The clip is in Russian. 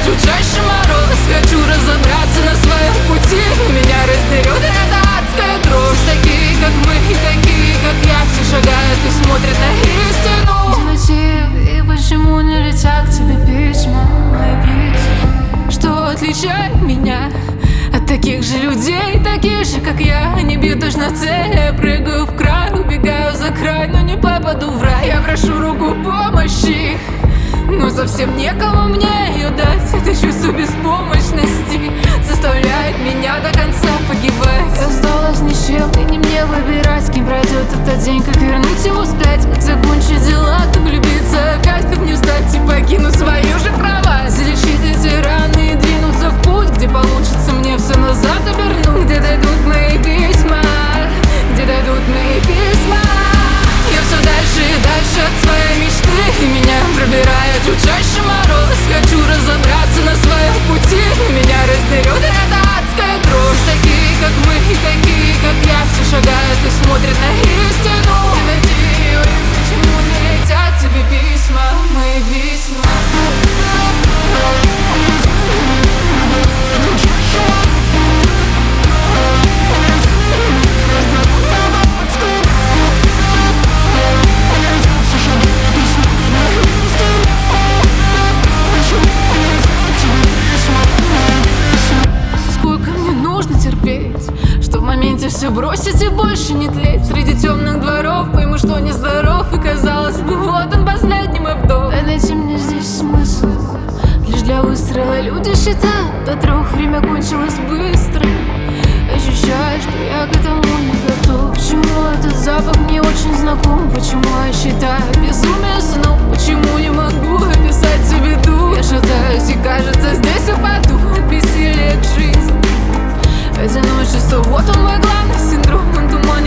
жутчайший мороз. Хочу разобраться на своем пути, меня раздерет эта адская дрожь. Такие, как мы, и такие, как я, все шагают и смотрят на истину. Где мотив и почему не летят к тебе письма, мои письма? Что отличает меня от таких же людей, таких же, как я? Они бьют точно в цель, я прыгаю в край, убегаю за край, но не попаду в рай. Я прошу руку помощи, но совсем некому мне ее дать. Это чувство беспомощности заставляет меня до конца погибать. Я осталась ни с чем, и не мне выбирать, кем пройдет этот день, как вернуть его вспять, как закончить дела, как влюбиться опять, как не встать и покинуть свою же кровать. Залечить эти раны и двинуться в путь, где получится мне все назад обернуть. Где дойдут мои письма, где дойдут мои письма. Я все дальше и дальше от своей мечты, и меня пробирает жутчайший мороз. Хочу разобраться на своем пути, меня раздерет эта адская дрожь. Такие, как мы, и такие, как я, все шагают и смотрят на истину. Надеюсь, почему не летят тебе письма, мои письма? Что в моменте все бросить и больше не тлеть. Среди темных дворов пойму, что нездоров. И казалось бы, вот он последний мой вдох. Дай найти мне здесь смысл. Лишь для выстрела люди считают до 3. Время кончилось быстро. Ощущаю, что я к этому не готов. Почему этот запах мне очень знаком? Почему я считаю безумие сном? Почему не могу описать себе дух? Я шатаюсь и кажется, здесь упаду от бессилия к жизни. Одиночество, вот он мой главный синдром, он туман